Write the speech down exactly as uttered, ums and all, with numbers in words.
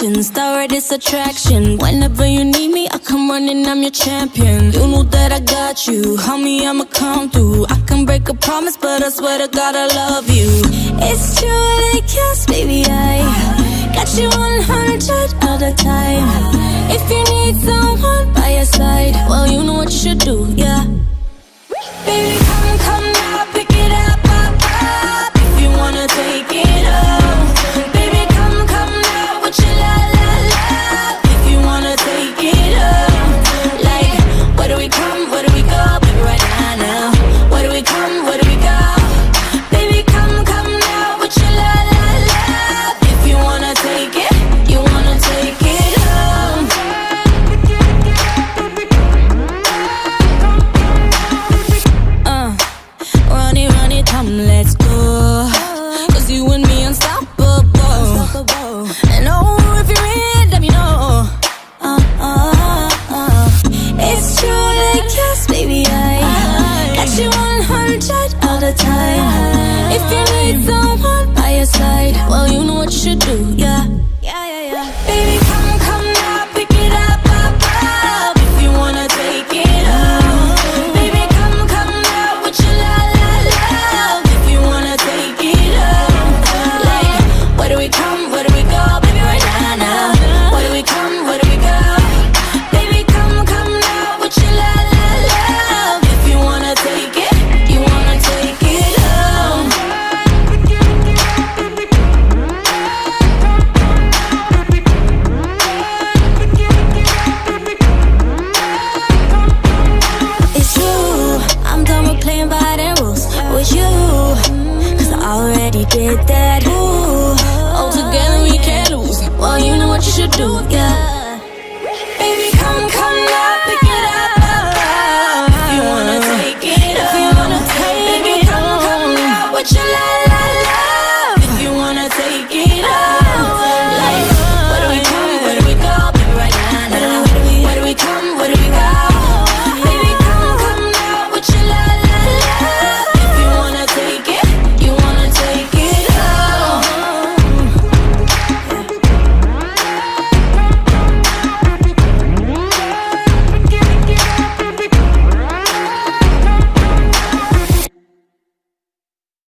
action, start this attraction. Whenever you need me, I come running, I'm your champion. You know that I got you, homie, I'ma come through. I can break a promise, but I swear to God I love you. It's true, like yes, baby, I got you one hundred all the time. If you need someone by your side, well, you know what you should do, yeah. Baby, come, come now, pick it up, up, up. If you wanna take it up, baby, come, come now, with your la, la, la. If you wanna take it up, like, where do we come, where do we go, baby, right now, now. Where do we come, where do we go? Baby, come, come now, with your la, la, la. If you wanna take it, you wanna take it up. Uh, run it, run it, come, let's go. Cause you and me unstoppable. And oh, if you're in, let me know. Uh, uh, uh. It's true, like yes, baby, I got you one hundred all the time. If you need someone by your side, well, you know what you should do, yeah. Yeah, yeah, yeah. Baby, come, come now, pick it up, up, up. If you wanna take it up, baby, come, come now, with your la, la, la. If you wanna take it up, like, where do we come, where do we go, baby, right now, now. Where do we come, where do we go? Baby, come, come now, with your la, la, la. If you wanna take it, you wanna take it up. It's you, I'm done with playing by the rules with you, cause I already did that. Ooh, all together we can't lose. Well, you know what you should do, yeah.